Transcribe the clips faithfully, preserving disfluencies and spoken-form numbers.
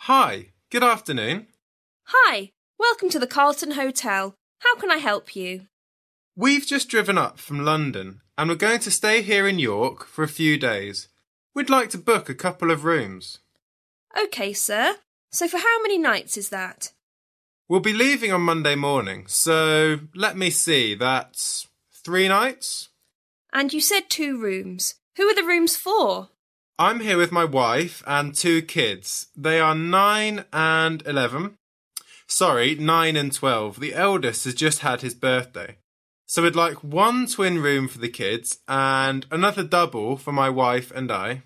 Hi, good afternoon. Hi, welcome to the Carlton Hotel. How can I help you? We've just driven up from London and we're going to stay here in York for a few days. We'd like to book a couple of rooms. OK, sir. So for how many nights is that? We'll be leaving on Monday morning, so let me see, that's three nights? And you said two rooms. Who are the rooms for? I'm here with my wife and two kids. They are nine and eleven. Sorry, nine and twelve. The eldest has just had his birthday. So we'd like one twin room for the kids and another double for my wife and I.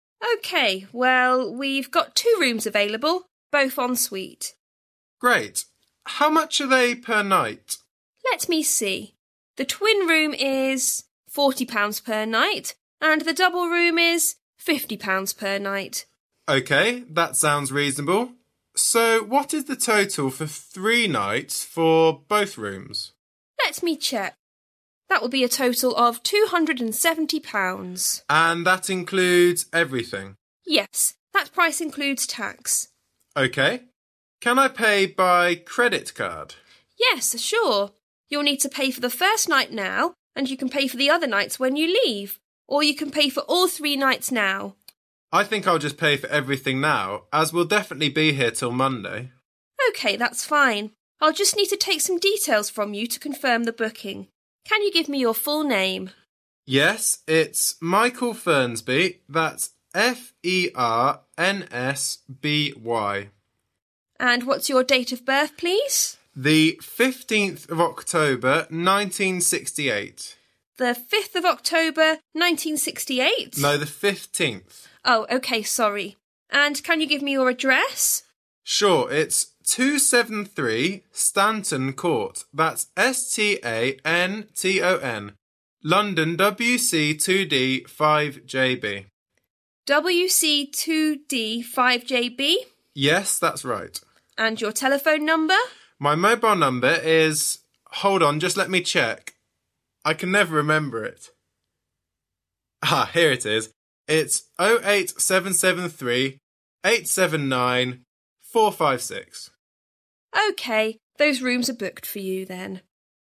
OK, well, we've got two rooms available, both en suite. Great. How much are they per night? Let me see. The twin room is forty pounds per night and the double room is fifty pounds per night. OK, that sounds reasonable. So what is the total for three nights for both rooms? Let me check. That will be a total of two hundred and seventy pounds. And that includes everything? Yes, that price includes tax. OK. Can I pay by credit card? Yes, sure. You'll need to pay for the first night now, and you can pay for the other nights when you leave. Or you can pay for all three nights now. I think I'll just pay for everything now, as we'll definitely be here till Monday. OK, that's fine. I'll just need to take some details from you to confirm the booking. Can you give me your full name? Yes, it's Michael Fernsby. That's F E R N S B Y. And what's your date of birth, please? The fifteenth of October, nineteen sixty-eight. The fifth of October, nineteen sixty-eight? No, the fifteenth. Oh, OK, sorry. And can you give me your address? Sure, it's two seventy-three Stanton Court. That's S T A N T O N. London W C two D five J B. W C two D five J B? Yes, that's right. And your telephone number? My mobile number is... Hold on, just let me check. I can never remember it. Ah, here it is. It's oh eight seven seven three, eight seven nine, four five six. OK, those rooms are booked for you then.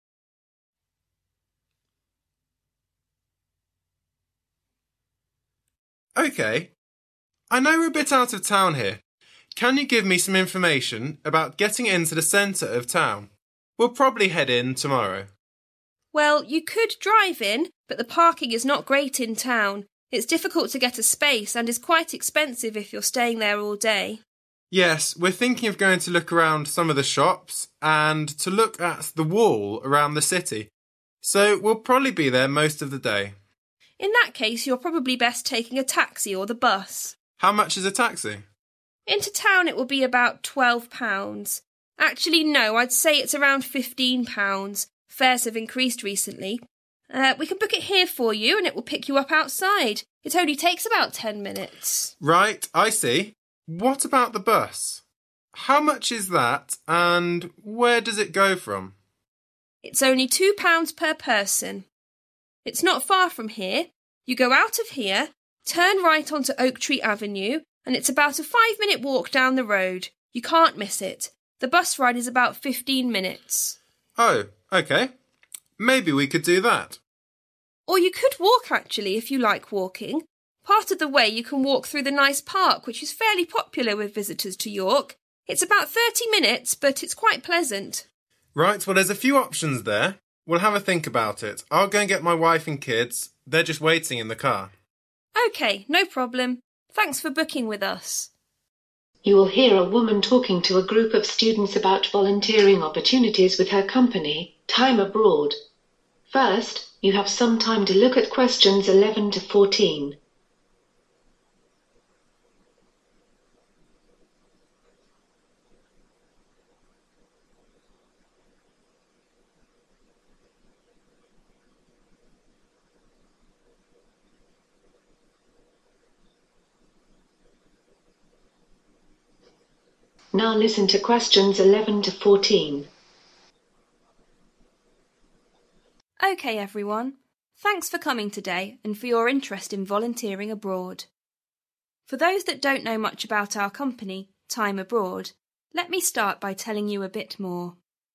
OK. I know we're a bit out of town here. Can you give me some information about getting into the centre of town? We'll probably head in tomorrow. Well, you could drive in, but the parking is not great in town. It's difficult to get a space and is quite expensive if you're staying there all day. Yes, we're thinking of going to look around some of the shops and to look at the wall around the city. So we'll probably be there most of the day. In that case, you're probably best taking a taxi or the bus. How much is a taxi? Into town it will be about twelve pounds. Actually, no, I'd say it's around fifteen pounds. Fares have increased recently. Uh, we can book it here for you and it will pick you up outside. It only takes about ten minutes. Right, I see. What about the bus? How much is that and where does it go from? It's only two pounds per person. It's not far from here. You go out of here, turn right onto Oak Tree Avenue, and it's about a five-minute walk down the road. You can't miss it. The bus ride is about fifteen minutes. Oh, OK. Maybe we could do that. Or you could walk, actually, if you like walking. Part of the way you can walk through the nice park, which is fairly popular with visitors to York. It's about thirty minutes, but it's quite pleasant. Right, well, there's a few options there. We'll have a think about it. I'll go and get my wife and kids. They're just waiting in the car. OK, no problem. Thanks for booking with us. You will hear a woman talking to a group of students about volunteering opportunities with her company, Time Abroad. First, you have some time to look at questions eleven to fourteen. Now listen to questions eleven to fourteen. OK, everyone. Thanks for coming today and for your interest in volunteering abroad. For those that don't know much about our company, Time Abroad, let me start by telling you a bit more.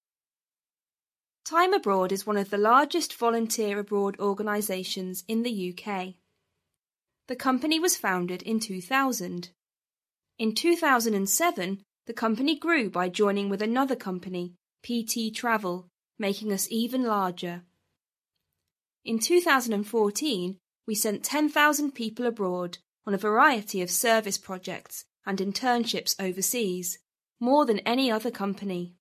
Time Abroad is one of the largest volunteer abroad organisations in the U K. The company was founded in two thousand. In two thousand seven, the company grew by joining with another company, P T Travel, making us even larger. In two thousand fourteen, we sent ten thousand people abroad on a variety of service projects and internships overseas, more than any other company.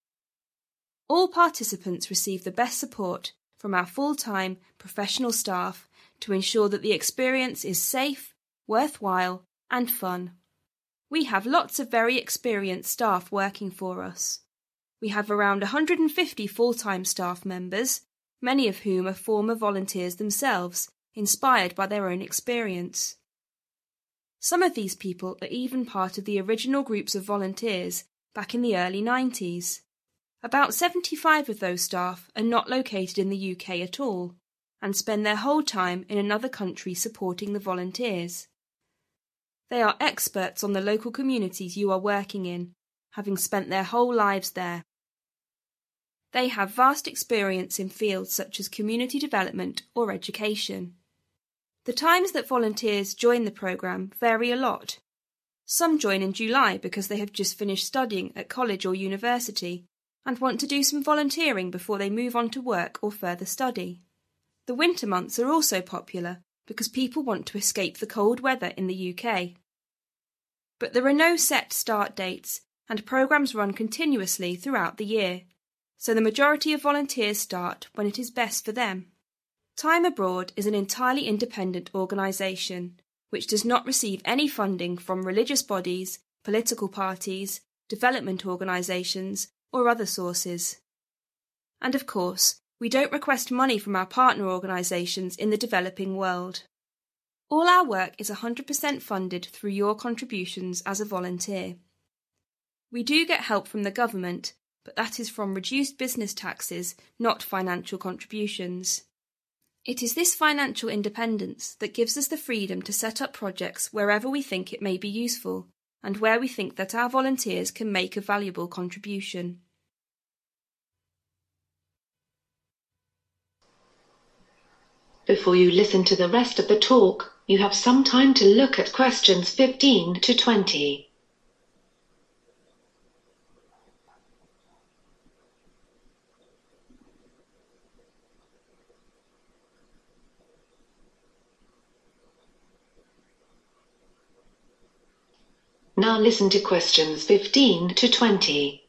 All participants receive the best support from our full-time professional staff to ensure that the experience is safe, worthwhile, and fun. We have lots of very experienced staff working for us. We have around one hundred fifty full-time staff members, many of whom are former volunteers themselves, inspired by their own experience. Some of these people are even part of the original groups of volunteers back in the early nineties. About seventy-five of those staff are not located in the U K at all, and spend their whole time in another country supporting the volunteers. They are experts on the local communities you are working in, having spent their whole lives there. They have vast experience in fields such as community development or education. The times that volunteers join the programme vary a lot. Some join in July because they have just finished studying at college or university and want to do some volunteering before they move on to work or further study. The winter months are also popular because people want to escape the cold weather in the U K. But there are no set start dates, and programmes run continuously throughout the year, so the majority of volunteers start when it is best for them. Time Abroad is an entirely independent organisation which does not receive any funding from religious bodies, political parties, development organisations, or other sources. And of course, we don't request money from our partner organisations in the developing world. All our work is one hundred percent funded through your contributions as a volunteer. We do get help from the government, but that is from reduced business taxes, not financial contributions. It is this financial independence that gives us the freedom to set up projects wherever we think it may be useful, and where we think that our volunteers can make a valuable contribution. Before you listen to the rest of the talk, you have some time to look at questions fifteen to twenty. Now listen to questions fifteen to twenty.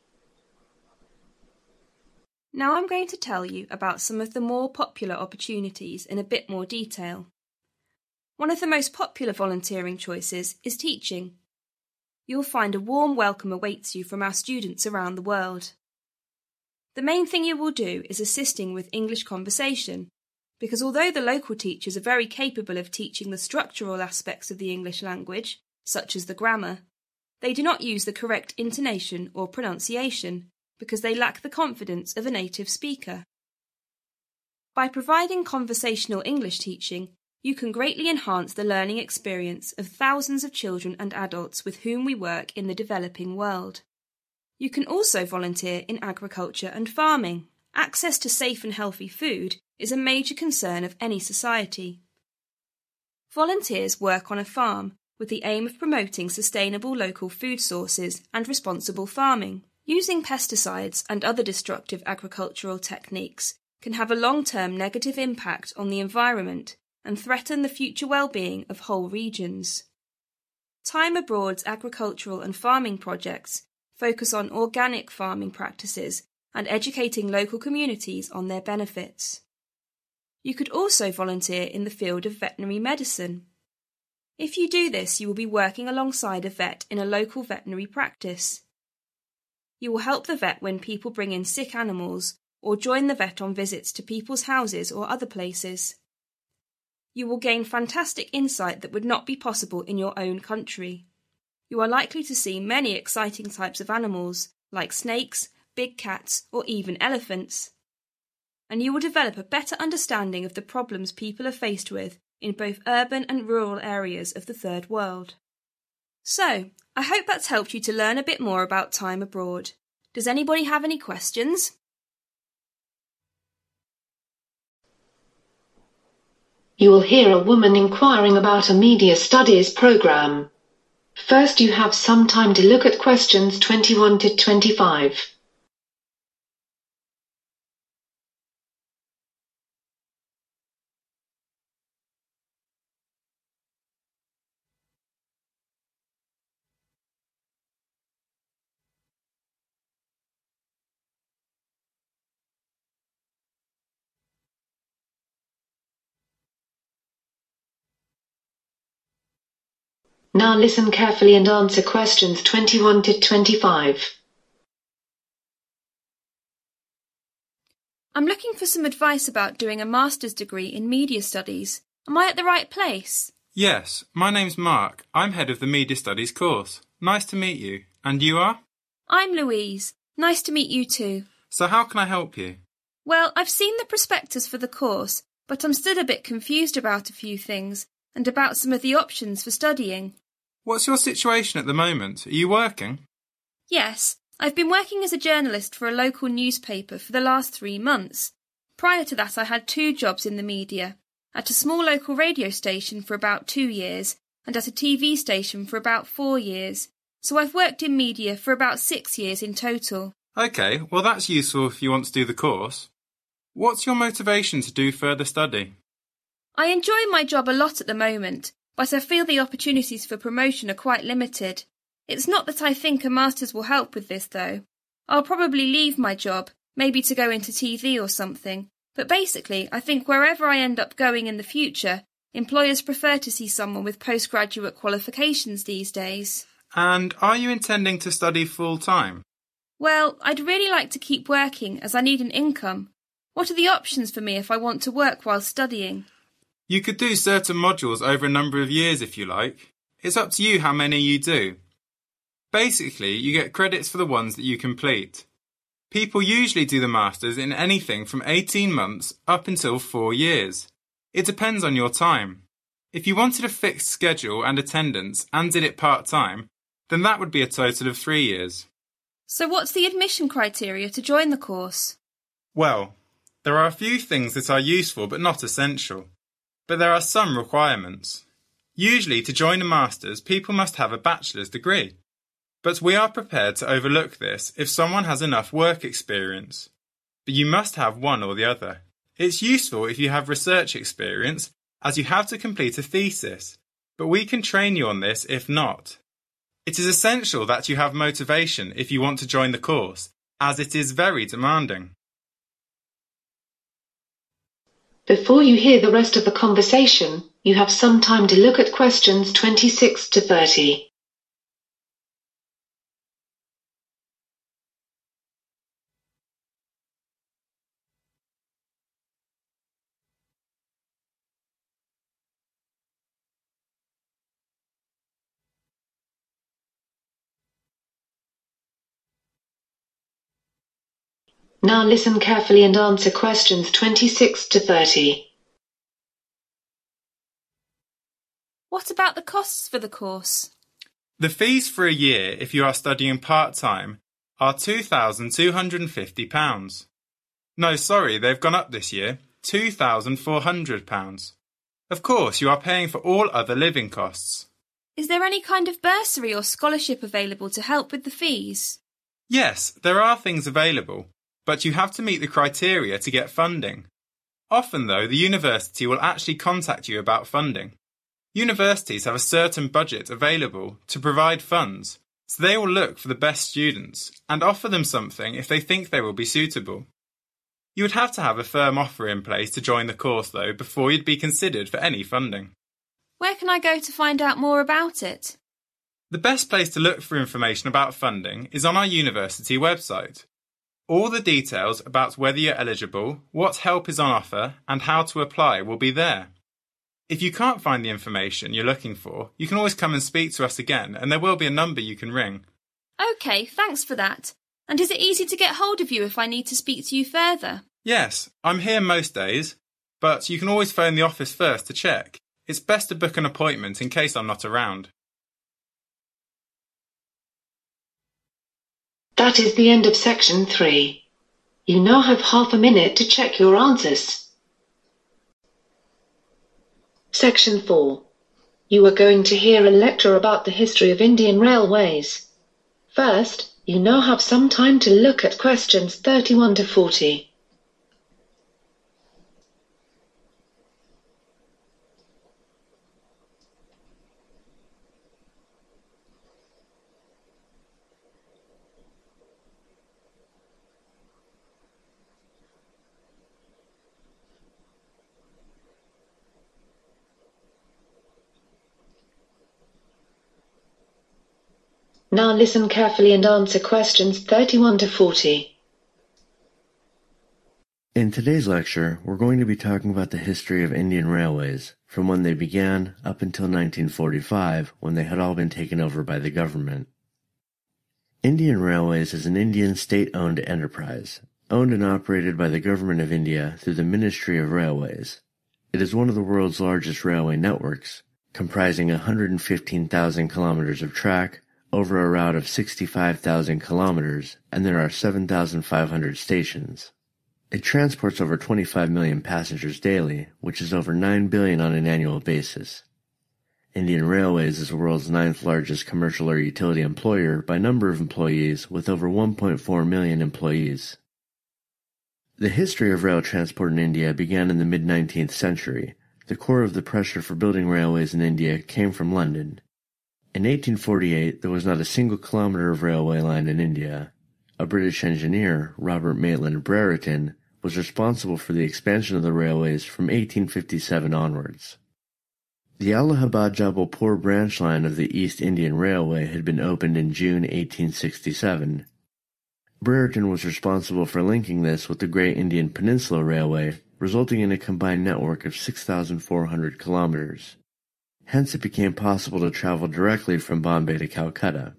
Now I'm going to tell you about some of the more popular opportunities in a bit more detail. One of the most popular volunteering choices is teaching. You'll find a warm welcome awaits you from our students around the world. The main thing you will do is assisting with English conversation, because although the local teachers are very capable of teaching the structural aspects of the English language, such as the grammar, they do not use the correct intonation or pronunciation because they lack the confidence of a native speaker. By providing conversational English teaching, you can greatly enhance the learning experience of thousands of children and adults with whom we work in the developing world. You can also volunteer in agriculture and farming. Access to safe and healthy food is a major concern of any society. Volunteers work on a farm with the aim of promoting sustainable local food sources and responsible farming. Using pesticides and other destructive agricultural techniques can have a long-term negative impact on the environment and threaten the future well-being of whole regions. Time Abroad's agricultural and farming projects focus on organic farming practices and educating local communities on their benefits. You could also volunteer in the field of veterinary medicine. If you do this, you will be working alongside a vet in a local veterinary practice. You will help the vet when people bring in sick animals or join the vet on visits to people's houses or other places. You will gain fantastic insight that would not be possible in your own country. You are likely to see many exciting types of animals, like snakes, big cats, or even elephants. And you will develop a better understanding of the problems people are faced with in both urban and rural areas of the Third World. So, I hope that's helped you to learn a bit more about time abroad. Does anybody have any questions? You will hear a woman inquiring about a media studies program. First, you have some time to look at questions twenty-one to twenty-five. Now listen carefully and answer questions twenty-one to twenty-five. I'm looking for some advice about doing a master's degree in media studies. Am I at the right place? Yes, my name's Mark. I'm head of the Media Studies course. Nice to meet you. And you are? I'm Louise. Nice to meet you too. So how can I help you? Well, I've seen the prospectus for the course, but I'm still a bit confused about a few things and about some of the options for studying. What's your situation at the moment? Are you working? Yes, I've been working as a journalist for a local newspaper for the last three months. Prior to that, I had two jobs in the media, at a small local radio station for about two years and at a T V station for about four years. So I've worked in media for about six years in total. OK, well that's useful if you want to do the course. What's your motivation to do further study? I enjoy my job a lot at the moment, but I feel the opportunities for promotion are quite limited. It's not that I think a master's will help with this, though. I'll probably leave my job, maybe to go into T V or something, but basically I think wherever I end up going in the future, employers prefer to see someone with postgraduate qualifications these days. And are you intending to study full-time? Well, I'd really like to keep working as I need an income. What are the options for me if I want to work while studying? You could do certain modules over a number of years if you like. It's up to you how many you do. Basically, you get credits for the ones that you complete. People usually do the Masters in anything from eighteen months up until four years. It depends on your time. If you wanted a fixed schedule and attendance and did it part-time, then that would be a total of three years. So what's the admission criteria to join the course? Well, there are a few things that are useful but not essential. But there are some requirements. Usually, to join a Masters, people must have a bachelor's degree. But we are prepared to overlook this if someone has enough work experience. But you must have one or the other. It's useful if you have research experience, as you have to complete a thesis, but we can train you on this if not. It is essential that you have motivation if you want to join the course, as it is very demanding. Before you hear the rest of the conversation, you have some time to look at questions twenty-six to thirty. Now listen carefully and answer questions twenty-six to thirty. What about the costs for the course? The fees for a year, if you are studying part-time, are two thousand two hundred fifty pounds. No, sorry, they've gone up this year, two thousand four hundred pounds. Of course, you are paying for all other living costs. Is there any kind of bursary or scholarship available to help with the fees? Yes, there are things available, but you have to meet the criteria to get funding. Often, though, the university will actually contact you about funding. Universities have a certain budget available to provide funds, so they will look for the best students and offer them something if they think they will be suitable. You would have to have a firm offer in place to join the course, though, before you'd be considered for any funding. Where can I go to find out more about it? The best place to look for information about funding is on our university website. All the details about whether you're eligible, what help is on offer, and how to apply will be there. If you can't find the information you're looking for, you can always come and speak to us again, and there will be a number you can ring. OK, thanks for that. And is it easy to get hold of you if I need to speak to you further? Yes, I'm here most days, but you can always phone the office first to check. It's best to book an appointment in case I'm not around. That is the end of section three. You now have half a minute to check your answers. Section four. You are going to hear a lecture about the history of Indian railways. First, you now have some time to look at questions thirty-one to forty. Now listen carefully and answer questions thirty-one to forty. In today's lecture, we're going to be talking about the history of Indian railways, from when they began up until nineteen forty-five, when they had all been taken over by the government. Indian Railways is an Indian state-owned enterprise, owned and operated by the Government of India through the Ministry of Railways. It is one of the world's largest railway networks, comprising one hundred fifteen thousand kilometers of track, over a route of sixty-five thousand kilometers, and there are seven thousand five hundred stations. It transports over twenty-five million passengers daily, which is over nine billion on an annual basis. Indian Railways is the world's ninth largest commercial or utility employer by number of employees, with over one point four million employees. The history of rail transport in India began in the mid-nineteenth century. The core of the pressure for building railways in India came from London. In eighteen forty-eight, there was not a single kilometer of railway line in India. A British engineer, Robert Maitland Brereton, was responsible for the expansion of the railways from eighteen fifty-seven onwards. The Allahabad-Jabalpur branch line of the East Indian Railway had been opened in June eighteen sixty-seven. Brereton was responsible for linking this with the Great Indian Peninsula Railway, resulting in a combined network of six thousand four hundred kilometers. Hence it became possible to travel directly from Bombay to Calcutta.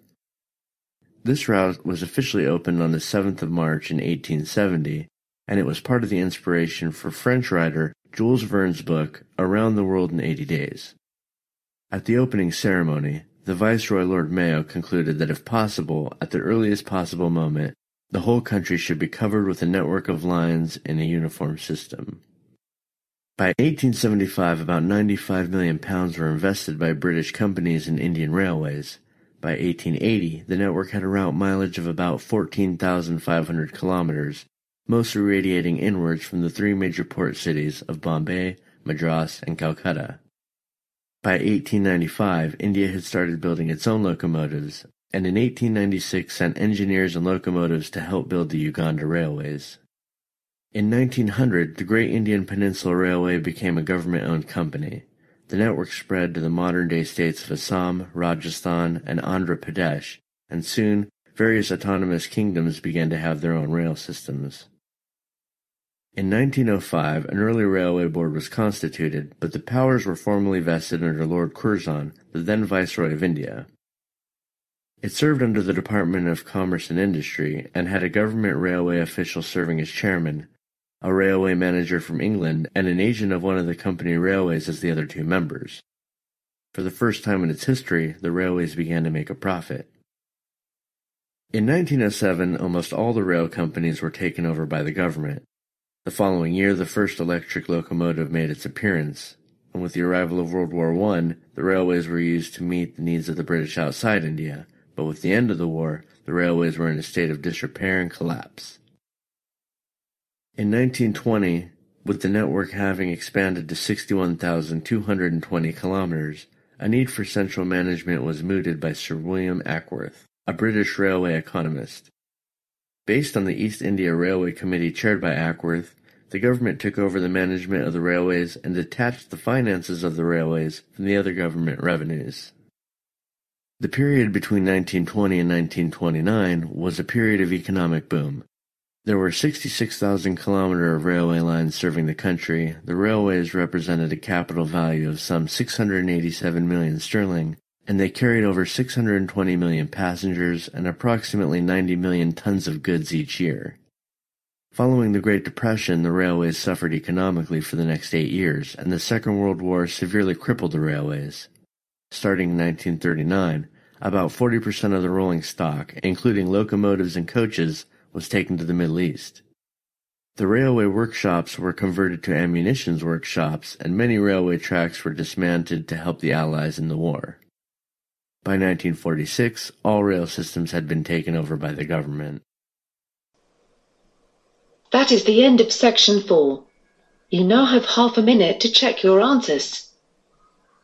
This route was officially opened on the seventh of March in eighteen seventy, and it was part of the inspiration for French writer Jules Verne's book Around the World in eighty days. At the opening ceremony, the Viceroy Lord Mayo concluded that if possible, at the earliest possible moment, the whole country should be covered with a network of lines in a uniform system. By eighteen seventy-five, about ninety-five million pounds were invested by British companies in Indian Railways. By eighteen eighty, the network had a route mileage of about fourteen thousand five hundred kilometers, mostly radiating inwards from the three major port cities of Bombay, Madras, and Calcutta. By eighteen ninety-five, India had started building its own locomotives, and in eighteen ninety-six sent engineers and locomotives to help build the Uganda railways. In nineteen hundred, the Great Indian Peninsula Railway became a government-owned company. The network spread to the modern-day states of Assam, Rajasthan, and Andhra Pradesh, and soon various autonomous kingdoms began to have their own rail systems. In nineteen oh five, an early railway board was constituted, but the powers were formally vested under Lord Curzon, the then Viceroy of India. It served under the Department of Commerce and Industry, and had a government railway official serving as chairman, a railway manager from England, and an agent of one of the company railways as the other two members. For the first time in its history, the railways began to make a profit. In nineteen oh seven, almost all the rail companies were taken over by the government. The following year, the first electric locomotive made its appearance, and with the arrival of World War One, the railways were used to meet the needs of the British outside India, but with the end of the war, the railways were in a state of disrepair and collapse. In nineteen twenty, with the network having expanded to sixty-one thousand two hundred twenty kilometers, a need for central management was mooted by Sir William Ackworth, a British railway economist. Based on the East India Railway Committee chaired by Ackworth, the government took over the management of the railways and detached the finances of the railways from the other government revenues. The period between nineteen twenty and nineteen twenty-nine was a period of economic boom. There were sixty-six thousand kilometers of railway lines serving the country. The railways represented a capital value of some six hundred eighty-seven million sterling, and they carried over six hundred twenty million passengers and approximately ninety million tons of goods each year. Following the Great Depression, the railways suffered economically for the next eight years, and the Second World War severely crippled the railways. Starting in nineteen thirty-nine, About forty percent of the rolling stock, including locomotives and coaches, was taken to the Middle East. The railway workshops were converted to ammunitions workshops, and many railway tracks were dismantled to help the Allies in the war. By nineteen forty-six, all rail systems had been taken over by the government. That is the end of section four. You now have half a minute to check your answers.